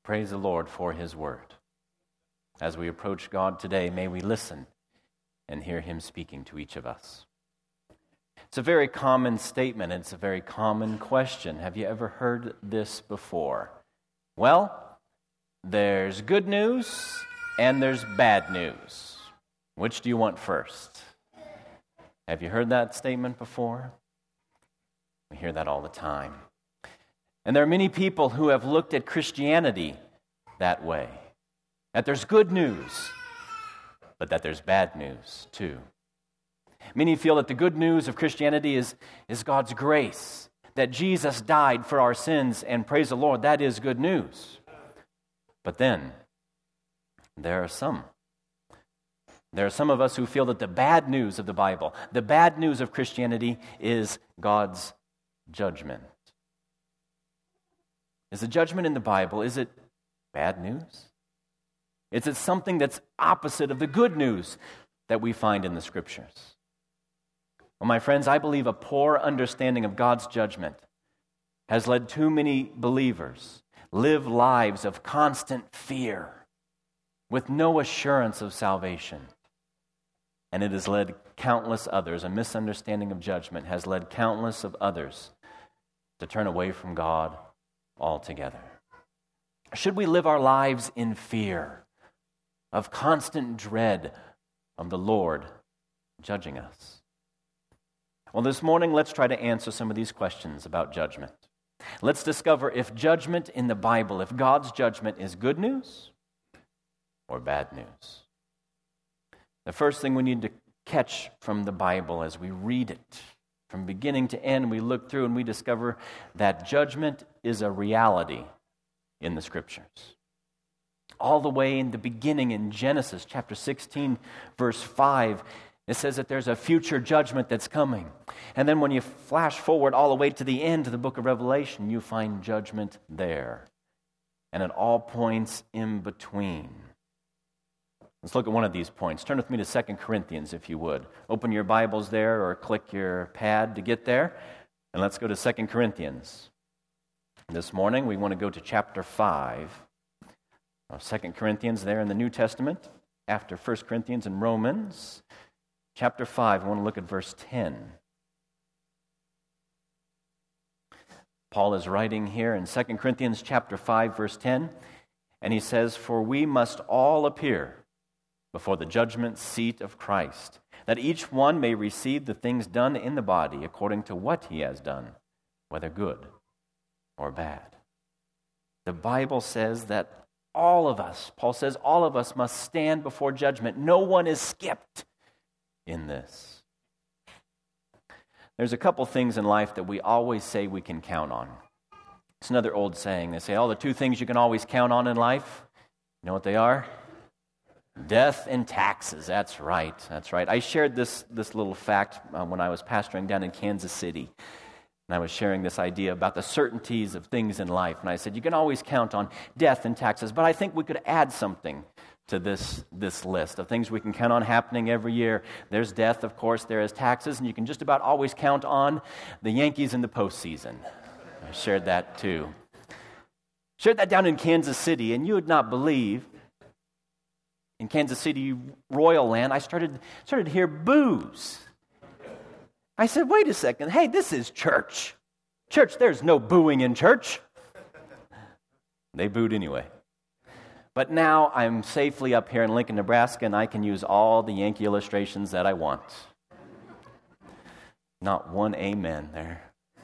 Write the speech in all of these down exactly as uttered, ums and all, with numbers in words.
Praise the Lord for His word. As we approach God today, may we listen and hear Him speaking to each of us. It's a very common statement. It's a very common question. Have you ever heard this before? Well, there's good news and there's bad news. Which do you want first? Have you heard that statement before? We hear that all the time. And there are many people who have looked at Christianity that way. That there's good news, but that there's bad news too. Many feel that the good news of Christianity is, is God's grace, that Jesus died for our sins, and praise the Lord, that is good news. But then, there are some. There are some of us who feel that the bad news of the Bible, the bad news of Christianity, is God's judgment. Is the judgment in the Bible, is it bad news? Is it something that's opposite of the good news that we find in the Scriptures? Well, my friends, I believe a poor understanding of God's judgment has led too many believers live lives of constant fear with no assurance of salvation. And it has led countless others, a misunderstanding of judgment has led countless of others to turn away from God altogether. Should we live our lives in fear of constant dread of the Lord judging us? Well, this morning, let's try to answer some of these questions about judgment. Let's discover if judgment in the Bible, if God's judgment is good news or bad news. The first thing we need to catch from the Bible as we read it, from beginning to end, we look through and we discover that judgment is a reality in the Scriptures. All the way in the beginning in Genesis chapter sixteen, verse five, it says that there's a future judgment that's coming. And then when you flash forward all the way to the end of the book of Revelation, you find judgment there. And at all points in between. Let's look at one of these points. Turn with me to Second Corinthians, if you would. Open your Bibles there or click your pad to get there. And let's go to Second Corinthians. This morning, we want to go to chapter five. Second Corinthians there in the New Testament, after First Corinthians and Romans. Chapter five, I want to look at verse ten. Paul is writing here in Second Corinthians chapter five, verse ten, and he says, "For we must all appear before the judgment seat of Christ, that each one may receive the things done in the body according to what he has done, whether good or bad." The Bible says that all of us, Paul says, all of us must stand before judgment. No one is skipped in this. There's a couple things in life that we always say we can count on. It's another old saying. They say, oh, the two things you can always count on in life, you know what they are? Death and taxes. That's right. That's right. I shared this, this little fact uh, when I was pastoring down in Kansas City. And I was sharing this idea about the certainties of things in life. And I said, you can always count on death and taxes, but I think we could add something to this, this list of things we can count on happening every year. There's death, of course, there is taxes, and you can just about always count on the Yankees in the postseason. I shared that too. Shared that down in Kansas City, and you would not believe, in Kansas City, Royal Land, I started, started to hear boos. I said, wait a second, hey, this is church. Church, there's no booing in church. They booed anyway. But now I'm safely up here in Lincoln, Nebraska, and I can use all the Yankee illustrations that I want. Not one amen there.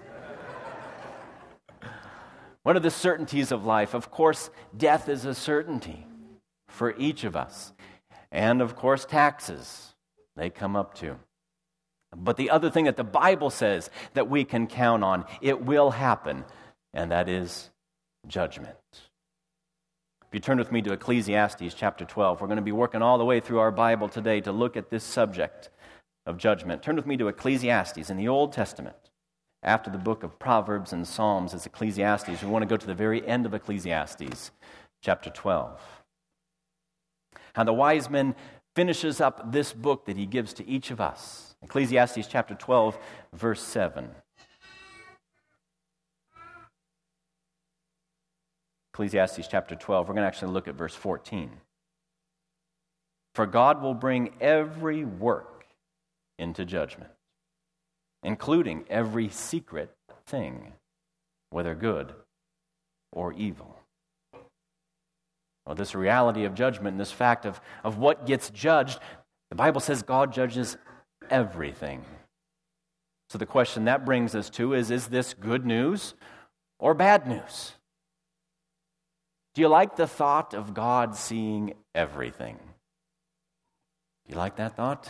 What are the certainties of life? Of course, death is a certainty for each of us. And of course, taxes, they come up too. But the other thing that the Bible says that we can count on, it will happen, and that is judgment. If you turn with me to Ecclesiastes chapter twelve, we're going to be working all the way through our Bible today to look at this subject of judgment. Turn with me to Ecclesiastes in the Old Testament. After the book of Proverbs and Psalms is Ecclesiastes. We want to go to the very end of Ecclesiastes chapter twelve. How the wise man finishes up this book that he gives to each of us. Ecclesiastes chapter twelve, verse seven. Ecclesiastes chapter twelve. We're going to actually look at verse fourteen. For God will bring every work into judgment, including every secret thing, whether good or evil. Well, this reality of judgment and this fact of, of what gets judged, the Bible says God judges everything. So the question that brings us to is, is this good news or bad news? Do you like the thought of God seeing everything? Do you like that thought?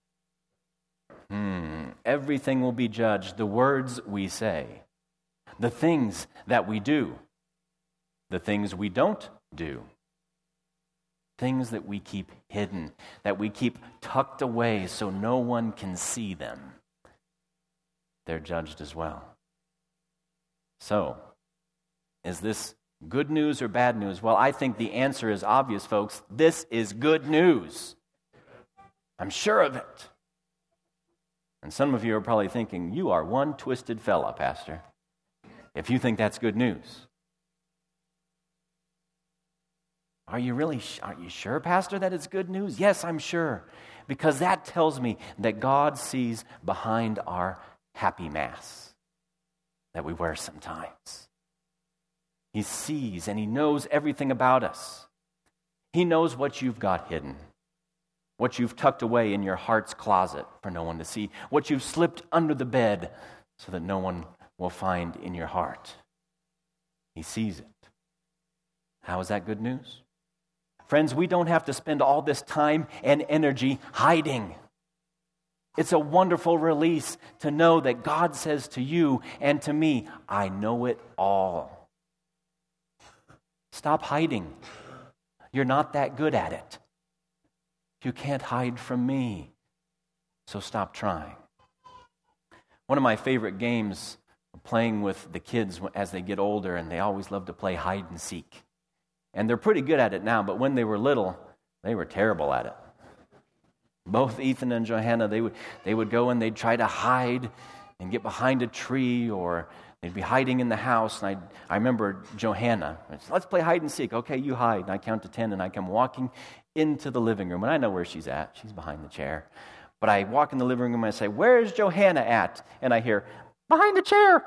Hmm. Everything will be judged. The words we say, the things that we do, the things we don't do, things that we keep hidden, that we keep tucked away so no one can see them. They're judged as well. So, is this good news or bad news? Well, I think the answer is obvious, folks. This is good news. I'm sure of it. And some of you are probably thinking, you are one twisted fella, Pastor, if you think that's good news. Are you really, are you sure, Pastor, that it's good news? Yes, I'm sure, because that tells me that God sees behind our happy mask that we wear sometimes. He sees and He knows everything about us. He knows what you've got hidden, what you've tucked away in your heart's closet for no one to see, what you've slipped under the bed so that no one will find in your heart. He sees it. How is that good news? Friends, we don't have to spend all this time and energy hiding. It's a wonderful release to know that God says to you and to me, I know it all. Stop hiding. You're not that good at it. You can't hide from me, so stop trying. One of my favorite games, playing with the kids as they get older, and they always love to play hide and seek. And they're pretty good at it now, but when they were little, they were terrible at it. Both Ethan and Johanna, they would they would go and they'd try to hide and get behind a tree, or they'd be hiding in the house. And I I remember Johanna, let's play hide and seek. Okay, you hide. And I count to ten, and I come walking into the living room, and I know where she's at. She's behind the chair. But I walk in the living room and I say, where's Johanna at? And I hear, behind the chair.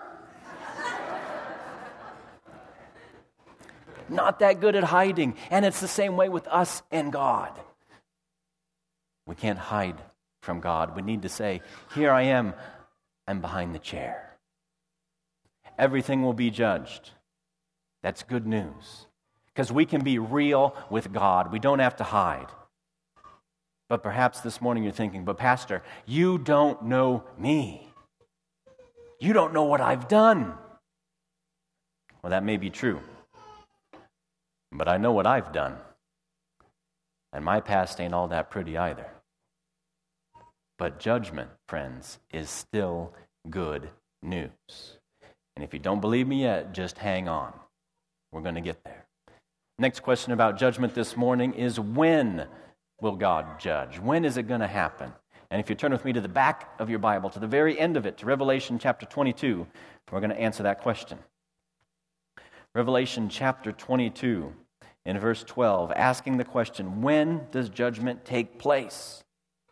Not that good at hiding. And it's the same way with us and God. We can't hide from God. We need to say, here I am. I'm behind the chair. Everything will be judged. That's good news. Because we can be real with God. We don't have to hide. But perhaps this morning you're thinking, but Pastor, you don't know me. You don't know what I've done. Well, that may be true. But I know what I've done. And my past ain't all that pretty either. But judgment, friends, is still good news. And if you don't believe me yet, just hang on. We're going to get there. Next question about judgment this morning is, when will God judge? When is it going to happen? And if you turn with me to the back of your Bible, to the very end of it, to Revelation chapter twenty-two, we're going to answer that question. Revelation chapter twenty-two, in verse twelve, asking the question, when does judgment take place?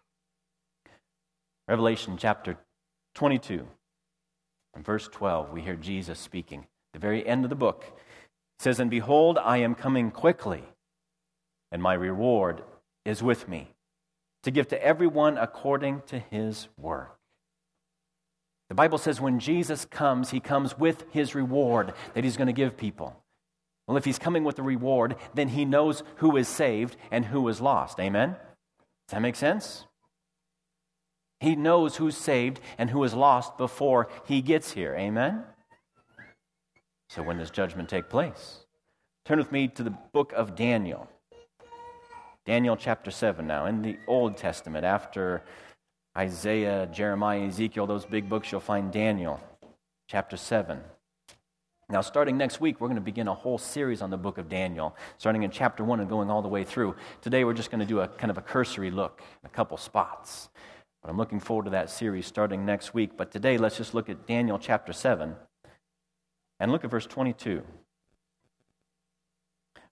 Revelation chapter twenty-two, in verse twelve, we hear Jesus speaking. The very end of the book, it says, and behold, I am coming quickly, and my reward is with me, to give to everyone according to his work. The Bible says when Jesus comes, he comes with his reward that he's going to give people. Well, if he's coming with a reward, then he knows who is saved and who is lost. Amen? Does that make sense? He knows who's saved and who is lost before he gets here. Amen? So when does judgment take place? Turn with me to the book of Daniel. Daniel chapter seven now. In the Old Testament, after Isaiah, Jeremiah, Ezekiel, those big books, you'll find Daniel chapter seven. Now, starting next week, we're going to begin a whole series on the book of Daniel, starting in chapter one and going all the way through. Today, we're just going to do a kind of a cursory look, a couple spots. But I'm looking forward to that series starting next week. But today, let's just look at Daniel chapter seven and look at verse twenty-two.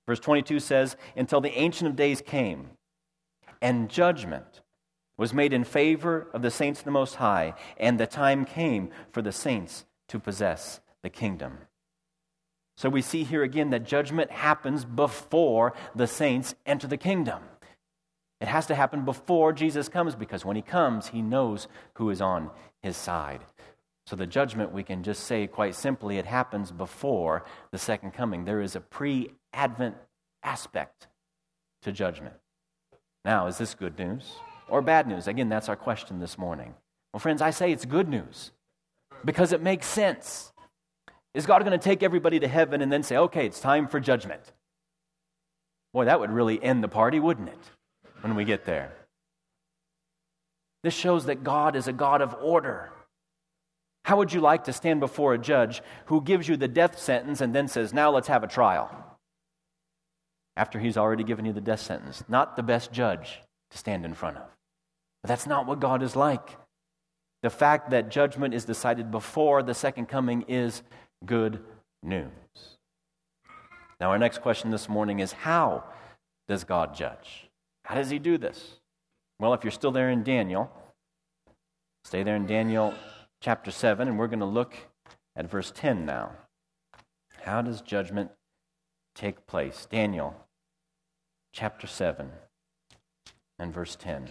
Verse twenty-two says, until the Ancient of Days came, and judgment was made in favor of the saints of the Most High, and the time came for the saints to possess the kingdom. So we see here again that judgment happens before the saints enter the kingdom. It has to happen before Jesus comes, because when he comes, he knows who is on his side. So the judgment, we can just say quite simply, it happens before the second coming. There is a pre-Advent aspect to judgment. Now, is this good news or bad news? Again, that's our question this morning. Well, friends, I say it's good news because it makes sense. Is God going to take everybody to heaven and then say, okay, it's time for judgment? Boy, that would really end the party, wouldn't it, when we get there? This shows that God is a God of order. How would you like to stand before a judge who gives you the death sentence and then says, now let's have a trial? After he's already given you the death sentence. Not the best judge to stand in front of. But that's not what God is like. The fact that judgment is decided before the second coming is good news. Now our next question this morning is, how does God judge? How does he do this? Well, if you're still there in Daniel, stay there in Daniel chapter seven, and we're going to look at verse ten now. How does judgment take place? Daniel chapter seven and verse ten.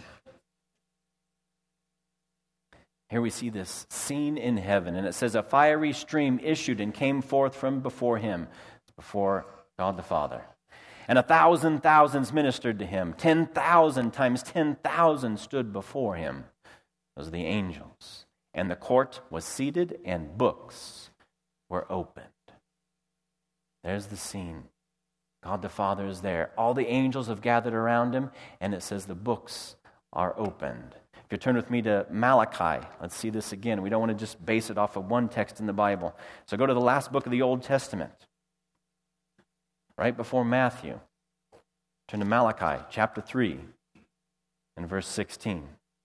Here we see this scene in heaven, and it says, a fiery stream issued and came forth from before him, before God the Father. And a thousand thousands ministered to him. Ten thousand times ten thousand stood before him. Those are the angels. And the court was seated, and books were opened. There's the scene. God the Father is there. All the angels have gathered around him, and it says the books are opened. If you turn with me to Malachi, let's see this again. We don't want to just base it off of one text in the Bible. So go to the last book of the Old Testament, right before Matthew. Turn to Malachi chapter three and verse sixteen.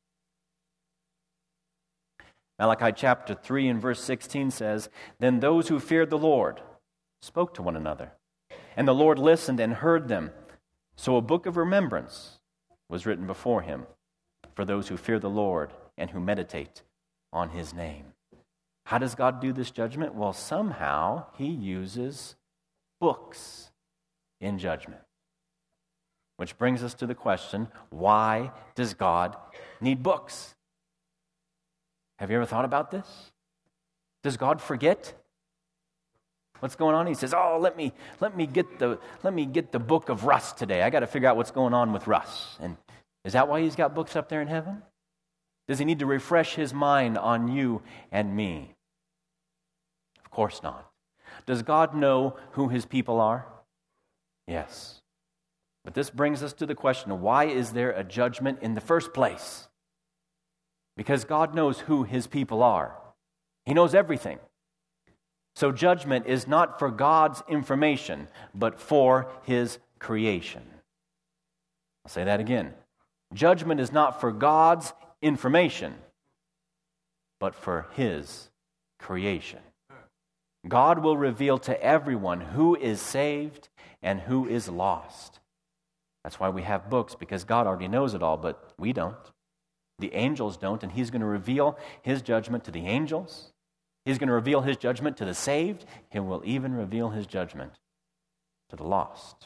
Malachi chapter three and verse sixteen says, then those who feared the Lord spoke to one another, and the Lord listened and heard them. So a book of remembrance was written before him for those who fear the Lord and who meditate on his name. How does God do this judgment? Well, somehow he uses books in judgment. Which brings us to the question, why does God need books? Have you ever thought about this? Does God forget? What's going on? He says, "Oh, let me let me get the let me get the book of Russ today. I got to figure out what's going on with Russ." And is that why he's got books up there in heaven? Does he need to refresh his mind on you and me? Of course not. Does God know who his people are? Yes. But this brings us to the question, why is there a judgment in the first place? Because God knows who his people are. He knows everything. So judgment is not for God's information, but for his creation. I'll say that again. Judgment is not for God's information, but for his creation. God will reveal to everyone who is saved and who is lost. That's why we have books, because God already knows it all, but we don't. The angels don't, and he's going to reveal his judgment to the angels. He's going to reveal his judgment to the saved. He will even reveal his judgment to the lost.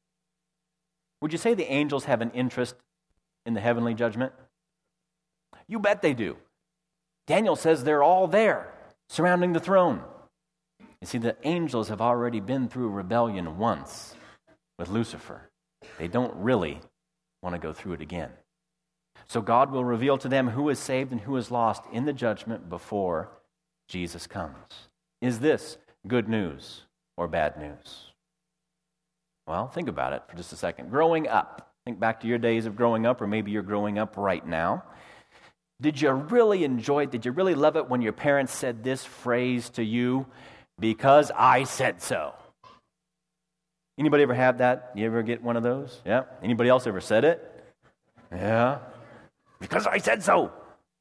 Would you say the angels have an interest in the heavenly judgment? You bet they do. Daniel says they're all there, surrounding the throne. You see, the angels have already been through rebellion once with Lucifer. They don't really want to go through it again. So God will reveal to them who is saved and who is lost in the judgment before Jesus comes. Is this good news or bad news? Well, think about it for just a second. Growing up, think back to your days of growing up, or maybe you're growing up right now. Did you really enjoy it? Did you really love it when your parents said this phrase to you? Because I said so. Anybody ever have that? You ever get one of those? Yeah. Anybody else ever said it? Yeah. Because I said so.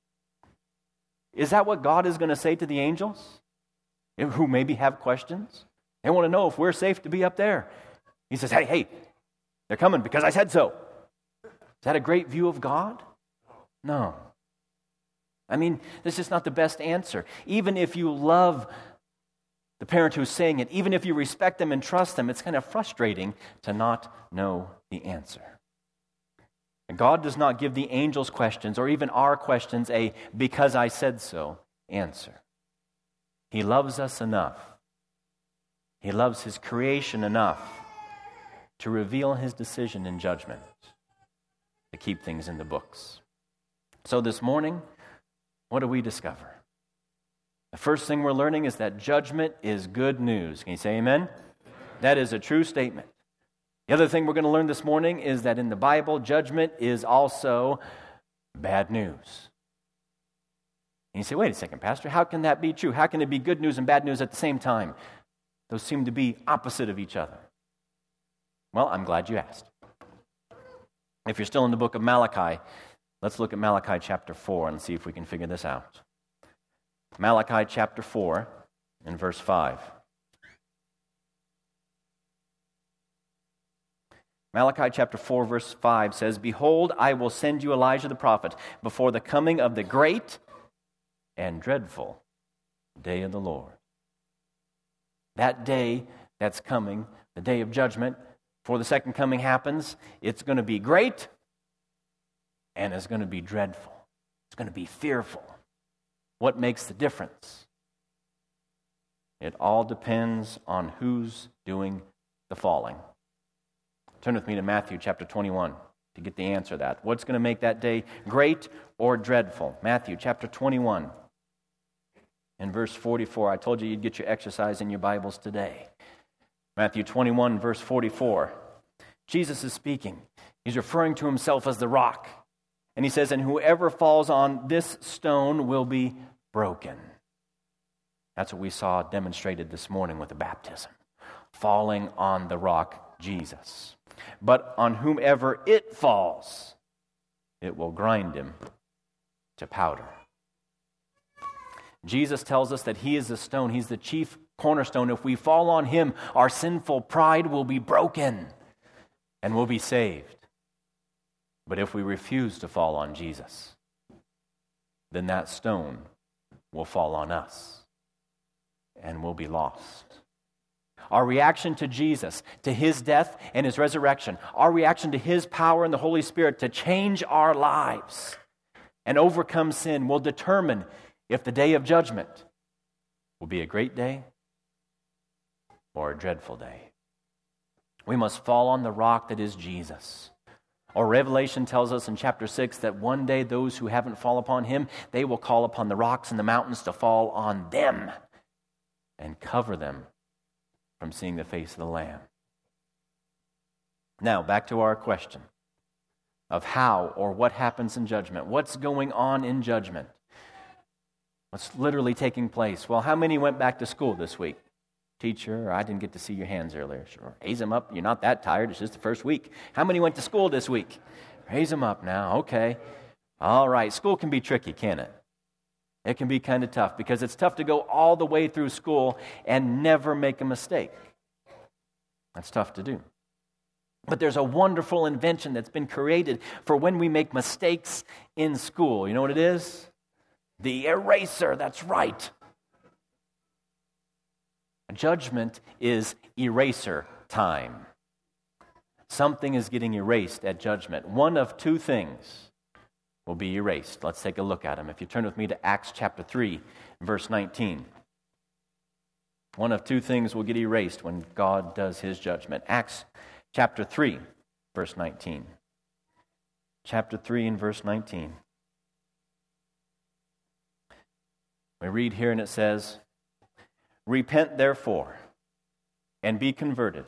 Is that what God is going to say to the angels who maybe have questions? They want to know if we're safe to be up there. He says, hey, hey, they're coming because I said so. Is that a great view of God? No. I mean, this is not the best answer. Even if you love the parent who's saying it, even if you respect them and trust them, it's kind of frustrating to not know the answer. And God does not give the angels' questions or even our questions a because I said so answer. He loves us enough. He loves his creation enough to reveal his decision in judgment, to keep things in the books. So this morning, what do we discover? The first thing we're learning is that judgment is good news. Can you say amen? That is a true statement. The other thing we're going to learn this morning is that in the Bible, judgment is also bad news. And you say, wait a second, Pastor, how can that be true? How can it be good news and bad news at the same time? Those seem to be opposite of each other. Well, I'm glad you asked. If you're still in the book of Malachi, let's look at Malachi chapter four and see if we can figure this out. Malachi chapter four and verse five. Malachi chapter four verse five says, Behold, I will send you Elijah the prophet before the coming of the great and dreadful day of the Lord. That day that's coming, the day of judgment, before the second coming happens, it's going to be great and it's going to be dreadful. It's going to be fearful. What makes the difference? It all depends on who's doing the falling. Turn with me to Matthew chapter twenty-one to get the answer to that. What's going to make that day great or dreadful? Matthew chapter twenty-one and verse forty-four. I told you you'd get your exercise in your Bibles today. Matthew twenty-one, verse forty-four. Jesus is speaking. He's referring to himself as the rock. And he says, and whoever falls on this stone will be broken. That's what we saw demonstrated this morning with the baptism. Falling on the rock, Jesus. But on whomever it falls, it will grind him to powder. Jesus tells us that he is the stone. He's the chief cornerstone. If we fall on him, our sinful pride will be broken and we'll be saved. But if we refuse to fall on Jesus, then that stone will fall on us and we'll be lost. Our reaction to Jesus, to his death and his resurrection, our reaction to his power and the Holy Spirit to change our lives and overcome sin will determine if the day of judgment will be a great day or a dreadful day. We must fall on the rock that is Jesus. Or Revelation tells us in chapter six that one day those who haven't fallen upon him, they will call upon the rocks and the mountains to fall on them and cover them from seeing the face of the Lamb. Now, back to our question of how or what happens in judgment. What's going on in judgment? What's literally taking place? Well, how many went back to school this week? Teacher, I didn't get to see your hands earlier. Sure. Raise them up. You're not that tired. It's just the first week. How many went to school this week? Raise them up now. Okay. All right. School can be tricky, can't it? It can be kind of tough because it's tough to go all the way through school and never make a mistake. That's tough to do. But there's a wonderful invention that's been created for when we make mistakes in school. You know what it is? The eraser. That's right. Judgment is eraser time. Something is getting erased at judgment. One of two things will be erased. Let's take a look at them. If you turn with me to Acts chapter three, verse nineteen. One of two things will get erased when God does his judgment. Acts chapter three, verse nineteen. Chapter three and verse nineteen. We read here and it says, Repent therefore, and be converted,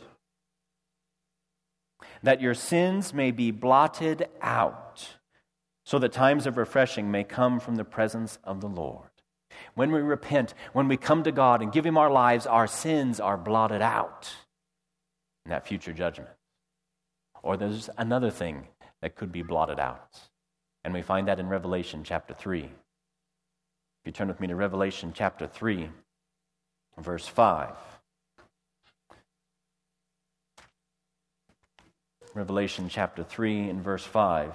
that your sins may be blotted out, so that times of refreshing may come from the presence of the Lord. When we repent, when we come to God and give him our lives, our sins are blotted out in that future judgment. Or there's another thing that could be blotted out, and we find that in Revelation chapter three. If you turn with me to Revelation chapter three, verse five. Revelation chapter three and verse five.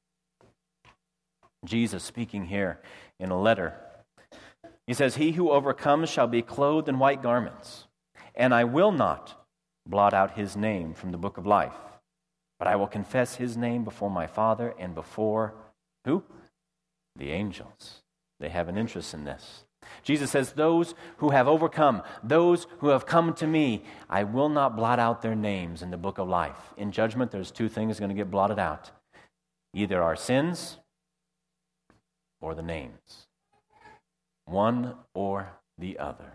Jesus speaking here in a letter. He says, "He who overcomes shall be clothed in white garments, and I will not blot out his name from the book of life, but I will confess his name before my Father and before," who? The angels. They have an interest in this. Jesus says, those who have overcome, those who have come to me, I will not blot out their names in the book of life. In judgment, there's two things going to get blotted out. Either our sins or the names. One or the other.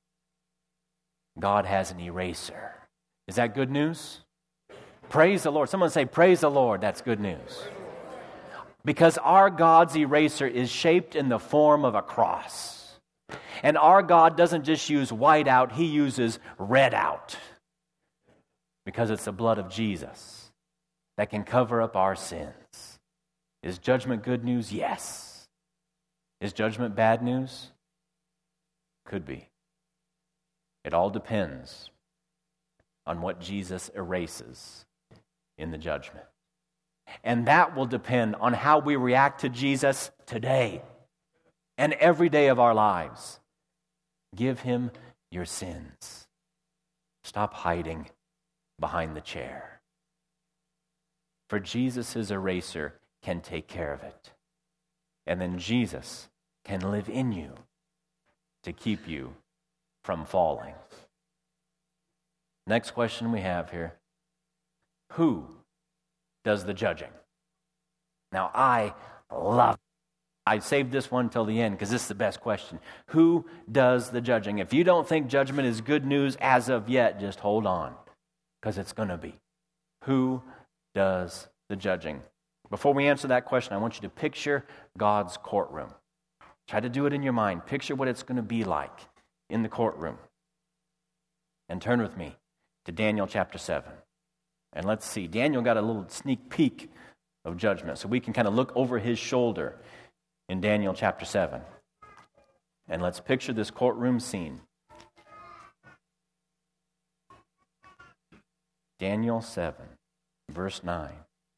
God has an eraser. Is that good news? Praise the Lord. Someone say, praise the Lord. That's good news. Because our God's eraser is shaped in the form of a cross. And our God doesn't just use white out, he uses red out. Because it's the blood of Jesus that can cover up our sins. Is judgment good news? Yes. Is judgment bad news? Could be. It all depends on what Jesus erases in the judgment. And that will depend on how we react to Jesus today and every day of our lives. Give him your sins. Stop hiding behind the chair. For Jesus' eraser can take care of it. And then Jesus can live in you to keep you from falling. Next question we have here. Who does the judging? Now, I love I saved this one till the end because this is the best question. Who does the judging? If you don't think judgment is good news as of yet, just hold on, because it's going to be. Who does the judging? Before we answer that question, I want you to picture God's courtroom. Try to do it in your mind. Picture what it's going to be like in the courtroom. And turn with me to Daniel chapter seven. And let's see. Daniel got a little sneak peek of judgment, so we can kind of look over his shoulder in Daniel chapter seven. And let's picture this courtroom scene. Daniel seven, verse nine.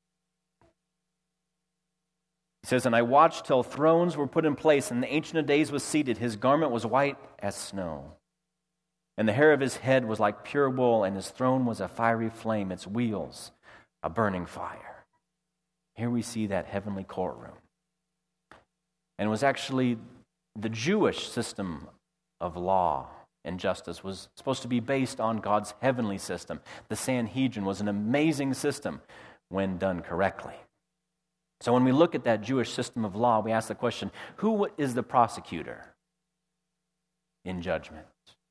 It says, "And I watched till thrones were put in place, and the Ancient of Days was seated. His garment was white as snow, and the hair of his head was like pure wool, and his throne was a fiery flame, its wheels a burning fire." Here we see that heavenly courtroom. And it was actually the Jewish system of law and justice was supposed to be based on God's heavenly system. The Sanhedrin was an amazing system when done correctly. So when we look at that Jewish system of law, we ask the question, who is the prosecutor in judgment?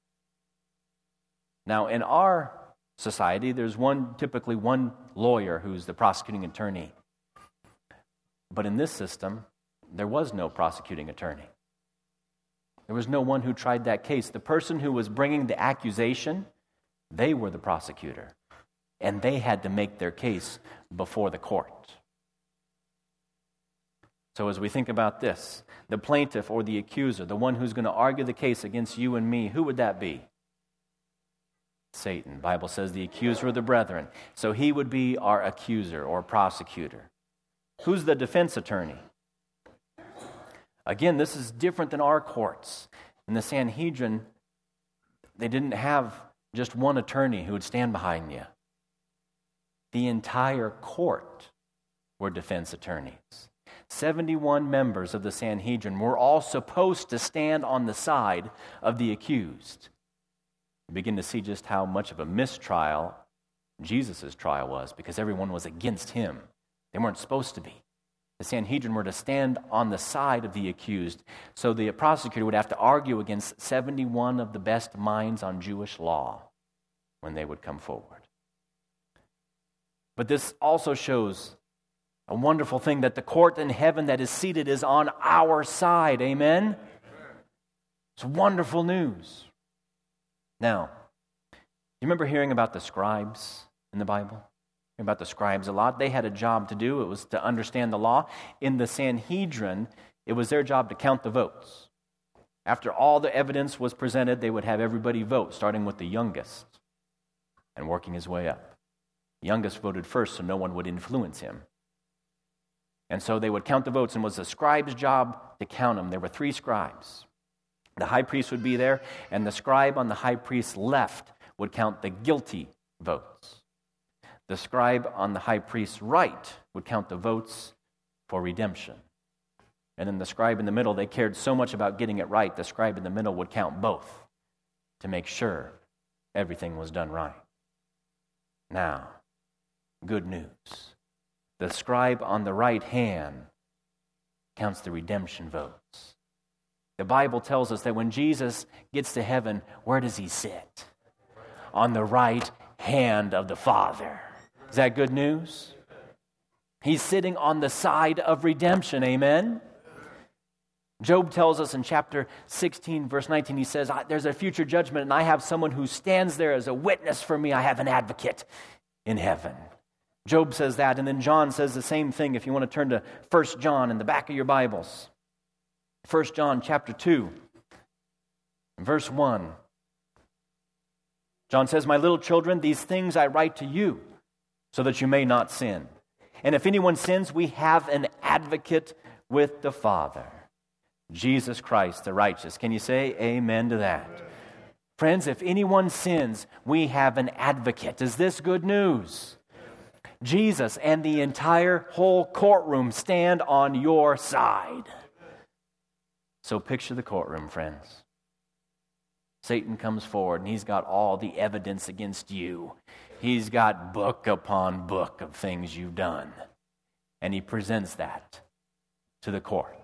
Now, in our society, there's one typically one lawyer who's the prosecuting attorney. But in this system, there was no prosecuting attorney. There was no one who tried that case. The person who was bringing the accusation, they were the prosecutor. And they had to make their case before the court. So as we think about this, the plaintiff or the accuser, the one who's going to argue the case against you and me, who would that be? Satan. The Bible says the accuser of the brethren. So he would be our accuser or prosecutor. Who's the defense attorney? Again, this is different than our courts. In the Sanhedrin, they didn't have just one attorney who would stand behind you. The entire court were defense attorneys. seventy-one members of the Sanhedrin were all supposed to stand on the side of the accused. You begin to see just how much of a mistrial Jesus' trial was, because everyone was against him. They weren't supposed to be. The Sanhedrin were to stand on the side of the accused, so the prosecutor would have to argue against seventy-one of the best minds on Jewish law when they would come forward. But this also shows a wonderful thing, that the court in heaven that is seated is on our side. Amen? Amen. It's wonderful news. Now, you remember hearing about the scribes in the Bible? About the scribes a lot. They had a job to do. It was to understand the law. In the Sanhedrin, it was their job to count the votes. After all the evidence was presented, they would have everybody vote, starting with the youngest and working his way up. The youngest voted first so no one would influence him. And so they would count the votes, and it was the scribe's job to count them. There were three scribes. The high priest would be there, and the scribe on the high priest's left would count the guilty votes. The scribe on the high priest's right would count the votes for redemption. And then the scribe in the middle, they cared so much about getting it right, the scribe in the middle would count both to make sure everything was done right. Now, good news. The scribe on the right hand counts the redemption votes. The Bible tells us that when Jesus gets to heaven, where does he sit? On the right hand of the Father. Is that good news? He's sitting on the side of redemption, amen? Job tells us in chapter sixteen, verse nineteen, he says, there's a future judgment, and I have someone who stands there as a witness for me. I have an advocate in heaven. Job says that, and then John says the same thing. If you want to turn to First John in the back of your Bibles. First John chapter two, verse one. John says, my little children, these things I write to you, so that you may not sin. And if anyone sins, we have an advocate with the Father, Jesus Christ the righteous. Can you say amen to that? Friends, if anyone sins, we have an advocate. Is this good news? Jesus and the entire whole courtroom stand on your side. So picture the courtroom, friends. Satan comes forward and he's got all the evidence against you. He's got book upon book of things you've done. And he presents that to the court.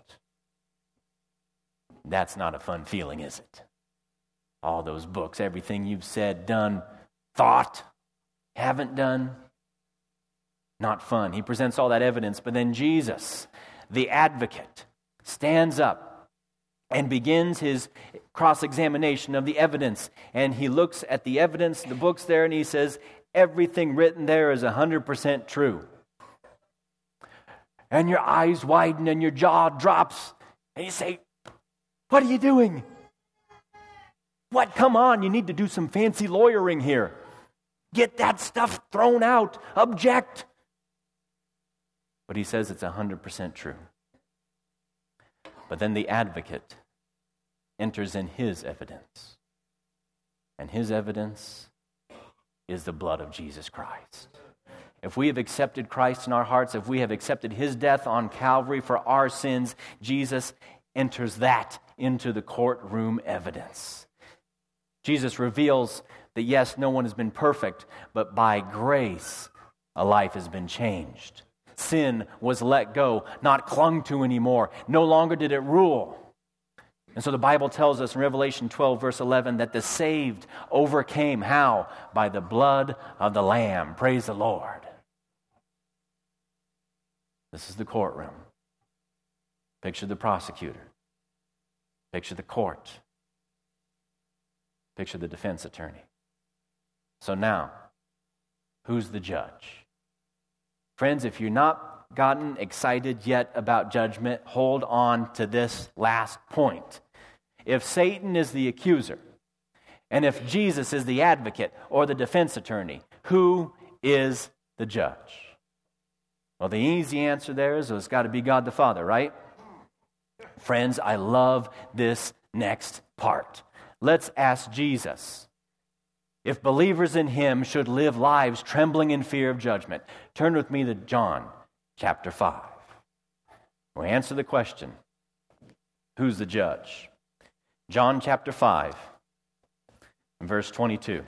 That's not a fun feeling, is it? All those books, everything you've said, done, thought, haven't done. Not fun. He presents all that evidence, but then Jesus, the advocate, stands up and begins his cross-examination of the evidence. And he looks at the evidence, the books there, and he says, everything written there is one hundred percent true. And your eyes widen and your jaw drops. And you say, what are you doing? What? Come on, you need to do some fancy lawyering here. Get that stuff thrown out. Object. But he says it's one hundred percent true. But then the advocate enters in his evidence. And his evidence is the blood of Jesus Christ. If we have accepted Christ in our hearts, if we have accepted his death on Calvary for our sins, Jesus enters that into the courtroom evidence. Jesus reveals that yes, no one has been perfect, but by grace a life has been changed. Sin was let go, not clung to anymore. No longer did it rule. And so the Bible tells us in Revelation twelve, verse eleven, that the saved overcame. How? By the blood of the Lamb. Praise the Lord. This is the courtroom. Picture the prosecutor. Picture the court. Picture the defense attorney. So now, who's the judge? Friends, if you're not gotten excited yet about judgment, hold on to this last point. If Satan is the accuser, and if Jesus is the advocate or the defense attorney, who is the judge? Well, the easy answer there is, well, it's got to be God the Father, right? Friends, I love this next part. Let's ask Jesus if believers in him should live lives trembling in fear of judgment. Turn with me to John chapter five. We answer the question, who's the judge? John chapter five, verse twenty-two.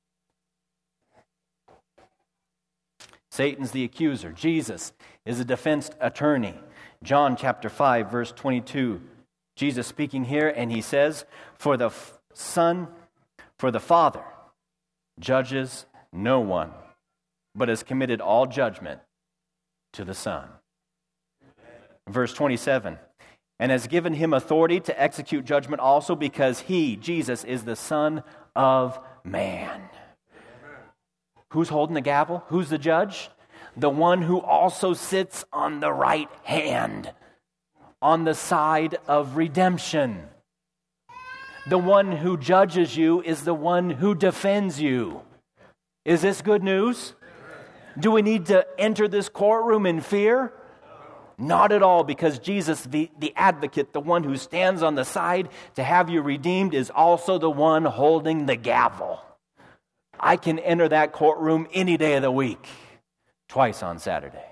Satan's the accuser. Jesus is a defense attorney. John chapter five, verse twenty-two. Jesus speaking here, and he says, For the Son, for the Father judges no one, but has committed all judgment to the Son. Verse twenty-seven, and has given him authority to execute judgment also, because he, Jesus, is the Son of Man. Who's holding the gavel? Who's the judge? The one who also sits on the right hand, on the side of redemption. The one who judges you is the one who defends you. Is this good news? Do we need to enter this courtroom in fear? Not at all, because Jesus, the, the advocate, the one who stands on the side to have you redeemed, is also the one holding the gavel. I can enter that courtroom any day of the week, twice on Saturday.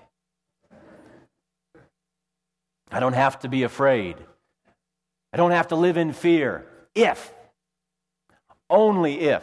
I don't have to be afraid. I don't have to live in fear if, only if,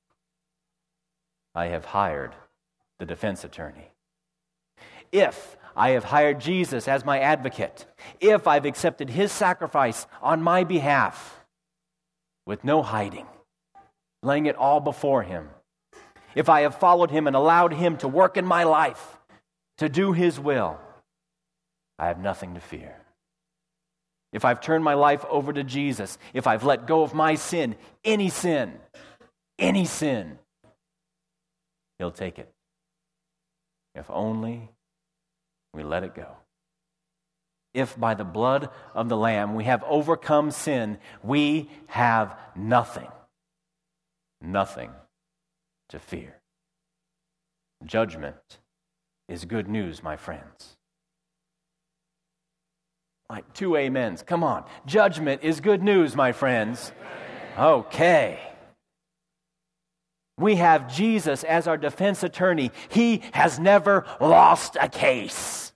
I have hired the defense attorney. If I have hired Jesus as my advocate, if I've accepted his sacrifice on my behalf with no hiding, laying it all before him, if I have followed him and allowed him to work in my life, to do his will, I have nothing to fear. If I've turned my life over to Jesus, if I've let go of my sin, any sin, any sin, he'll take it. If only we let it go. If by the blood of the Lamb we have overcome sin, we have nothing, nothing to fear. Judgment is good news, my friends. Like two amens. Come on. Judgment is good news, my friends. Okay. We have Jesus as our defense attorney. He has never lost a case.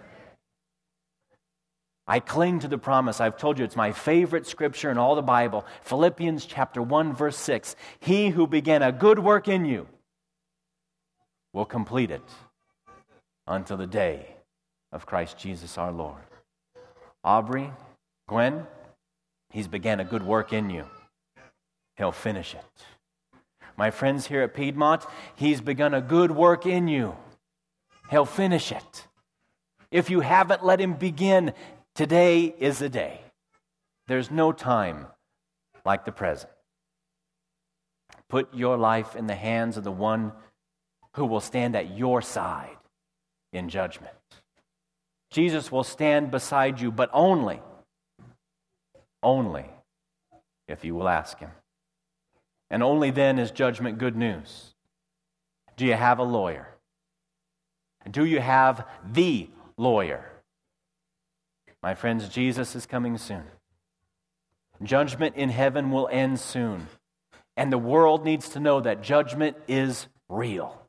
I cling to the promise. I've told you it's my favorite scripture in all the Bible. Philippians chapter one, verse six. He who began a good work in you will complete it until the day of Christ Jesus our Lord. Aubrey, Gwen, he's began a good work in you. He'll finish it. My friends here at Piedmont, he's begun a good work in you. He'll finish it. If you haven't let him begin, today is the day. There's no time like the present. Put your life in the hands of the one who will stand at your side in judgment. Jesus will stand beside you, but only, only if you will ask him. And only then is judgment good news. Do you have a lawyer? Do you have the lawyer? My friends, Jesus is coming soon. Judgment in heaven will end soon. And the world needs to know that judgment is real.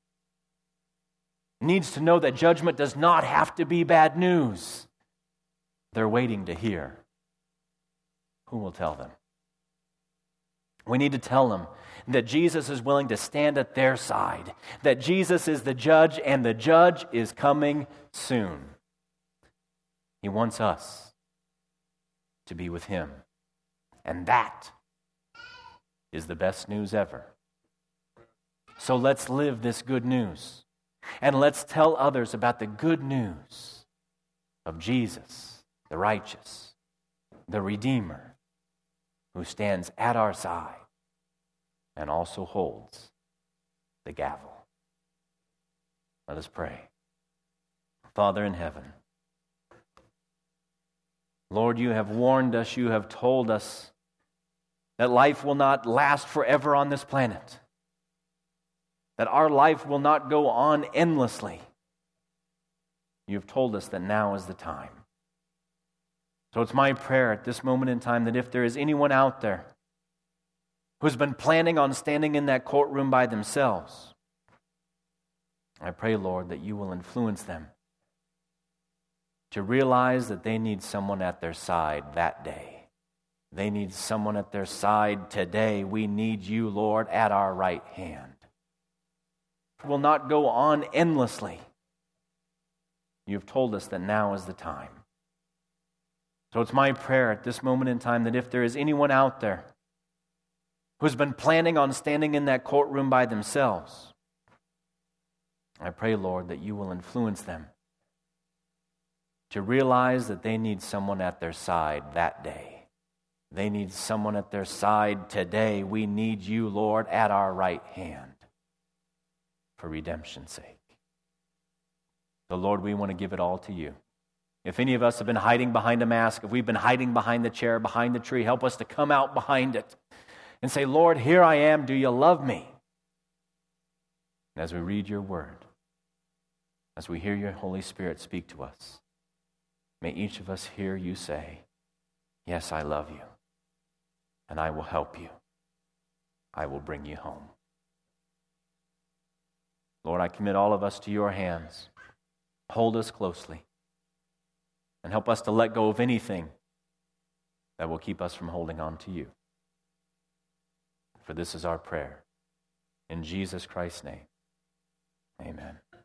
Needs to know that judgment does not have to be bad news. They're waiting to hear. Who will tell them? We need to tell them that Jesus is willing to stand at their side, that Jesus is the judge and the judge is coming soon. He wants us to be with him. And that is the best news ever. So let's live this good news. And let's tell others about the good news of Jesus, the righteous, the Redeemer, who stands at our side and also holds the gavel. Let us pray. Father in heaven, Lord, you have warned us, you have told us that life will not last forever on this planet, that our life will not go on endlessly. You've told us that now is the time. So it's my prayer at this moment in time that if there is anyone out there who's been planning on standing in that courtroom by themselves, I pray, Lord, that you will influence them to realize that they need someone at their side that day. They need someone at their side today. We need you, Lord, at our right hand. It will not go on endlessly. You've told us that now is the time. So it's my prayer at this moment in time that if there is anyone out there who's been planning on standing in that courtroom by themselves, I pray, Lord, that you will influence them to realize that they need someone at their side that day. They need someone at their side today. We need you, Lord, at our right hand for redemption's sake. So, Lord, we want to give it all to you. If any of us have been hiding behind a mask, if we've been hiding behind the chair, behind the tree, help us to come out behind it and say, Lord, here I am. Do you love me? And as we read your word, as we hear your Holy Spirit speak to us, may each of us hear you say, yes, I love you, and I will help you. I will bring you home. Lord, I commit all of us to your hands. Hold us closely and help us to let go of anything that will keep us from holding on to you. For this is our prayer. In Jesus Christ's name, amen.